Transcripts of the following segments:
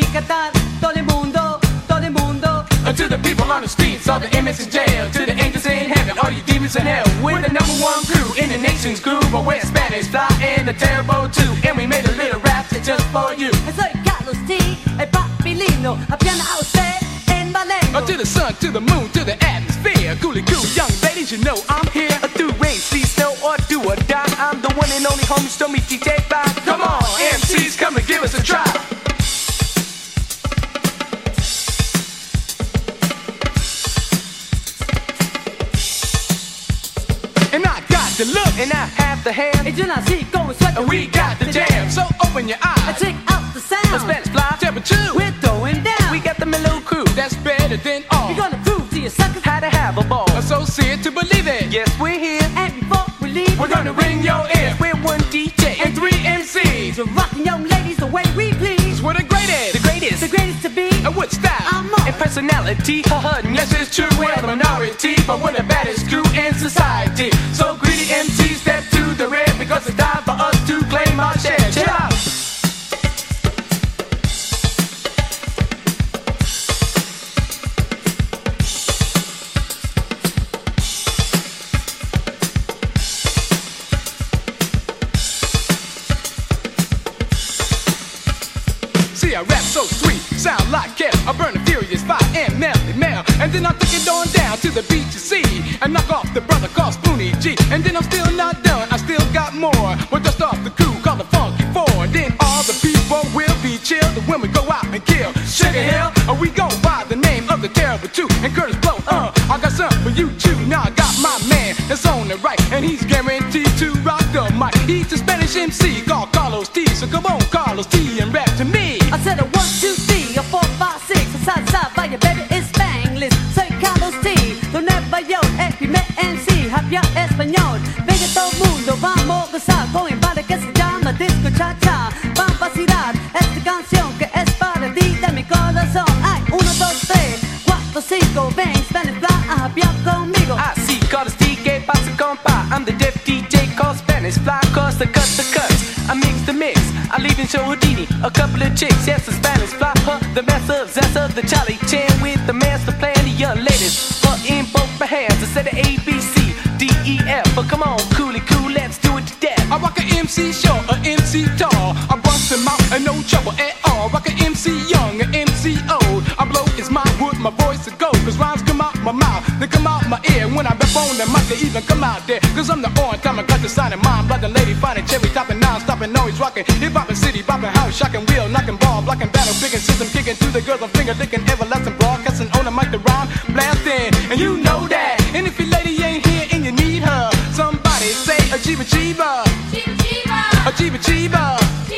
cantar todo el mundo, todo el mundo. To the people on the streets, all the inmates in jail, to the angels in heaven, all you demons in hell. We're the number one crew in the nation's groove, but we're Spanish fly and the terrible too. And we made a little rap just for you. Soy Carlos T, el papi lindo, apiana a usted en Malengo. To the sun, to the moon, to the atmosphere. Coolie cool, young ladies, you know I'm here. Through rain, sea, snow, or do or die, I'm the one and only homie, Stormy DJ Bob. Come on, MCs, come and give us a try. And I got the look, and I have the hand. Y yo nací con un suerte. And we got the jam, so open your eyes. And check out the sound. The Spanish fly, Terror 2. We're throwing down. We got the mellow crew, that's better than all. We're gonna prove to you suckers how to have a ball. So see it to believe it. Yes, we're here. And before we leave, we're gonna ring your ears. We're one DJ and 3 MCs. We're rocking young ladies the way we please. We're the greatest, the greatest to be. And with style, I'm on. And personality, and yes, it's true, we're the minority, but we're the baddest crew in society. So greedy MCs, step to the rear, because it's time for us to claim our share. Check out. See, I rap so sweet, sound like hell. I burn a furious fire and melody mail. And then I take it on down to the beach, you see, and knock off the brother called Spoonie G. And then I'm still not done, I still got more. We're just off the crew called the Funky Four. And then all the people will be chilled when we go out and kill Sugar Hill. We go by the name of the Terrible Two and Curtis Blow. I got something for you too. Now I got my man that's on the right, and he's guaranteed to rock the mic. He's a Spanish MC called Carlos T. So come on, Carlos T, and rap to me. I said a 1, 2, 3, a 4, 5, 6. Side to side, vaya baby, it's Spanglish. Soy Carlos T, don Nueva York, el primer MC, habla español. Venga todo el mundo, vamos a gozar con el baile que se llama Disco Cha Cha. Vamos a vacilar esta canción que es para ti de mi corazón. Ay, 1, 2, 3, 4, 5, ven, Spanish Fly, a hablar conmigo. I see Carlos T, que pasa compa. I'm the deaf DJ called Spanish Fly, cause the cuts. I mix the mix, I leave in show Houdini, a couple of chicks, yes, the Spanish fly, the master zest of the Charlie Chan with the master plan, the young ladies, in both my hands, I said the A, B, C, D, E, F, but come on, coolie cool, let's do it to death. I rock an MC short, an MC tall, I bust them out, and no trouble at all, rock an MC young, an MC old, I blow is my wood, my voice to go, cause rhymes come out my mouth, they come out my ear, when I rap on the mic, they even come out there, cause I'm the on-time, got the sign in mind, blood and lady, finding cherry topping, non-stopping, always rocking, hip-hopping city, popping house, shocking wheel, knocking ball, blocking battle, picking system, kicking to the girls, I'm finger licking, everlasting broadcasting on the mic, the rhyme, blasting, and you know that, and if your lady ain't here and you need her, somebody say a Jeeba Jeeba, a Jeeba Jeeba,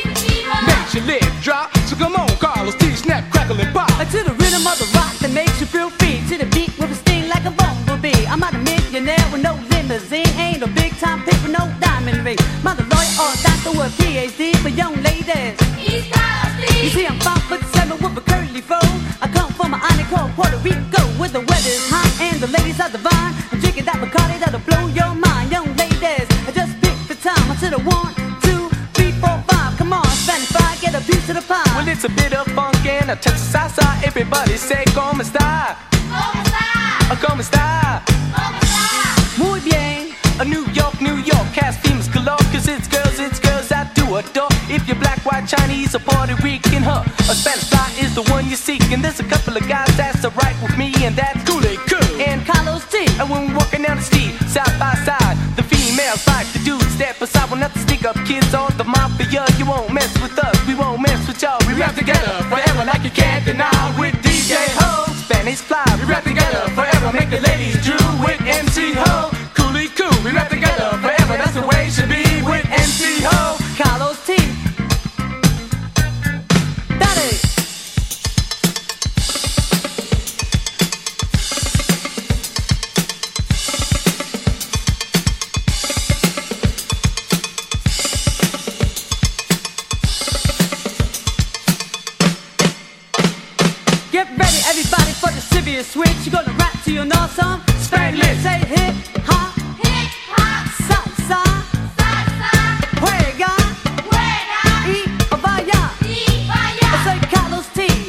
makes your lip drop, so come on, Carlos T, snap, crackle, and pop. To the rhythm of the rock that makes you feel free, to the beat with a sting like a bumblebee. I'm not a millionaire with no limousine, ain't no big time paper, no diamond ring. I'm not a lawyer or a doctor with a PhD, but young ladies, he's Carlos T. You see I'm 5'7" with a curly fro. I come from an island called Puerto Rico, where the weather's hot and the ladies are divine. I'm drinking that Bacardi that'll blow your mind, young ladies. I just pick the time. I said a 1, 2, 3, 4, 5. Come on, Spanish fly, get a piece of the pie. Well, it's a bit of funk and a touch of salsa. Everybody say como esta, como esta, muy bien. A New York, cast famous galore, cause it's girls I do adore. If you're black, white, Chinese, or Puerto Rican, a Spanish fly is the one you seek. And there's a couple of guys that's alright with me, and that's Coolie Cool and Carlos T. And when we're walking down the street, side by side, the females like the dudes step aside. We'll not to stick up kids on the mafia. You won't mess with us, we won't mess with y'all. We rap together forever like you can't deny. With DJ Ho, Spanish fly. We rap together forever, make the ladies drool. With MC Ho, Coolie Cool. We rap together forever, that's the way it should be. With MC Ho, Carlos T. Dale. Get ready, everybody, for the serious switch. You're gonna rap till you know some Spanglish. Say hip hop, salsa, juega, y vaya. Soy Carlos T.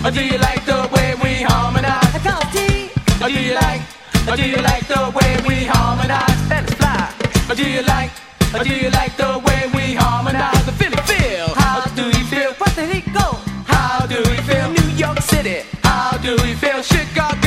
Do you like the way we harmonize? Cause T. Do you like the way we harmonize? Spanish fly. Do you like the way we harmonize? The Philly feel. How do you feel? Puerto Rico. How do you feel? New York City. How do you feel? Chicago.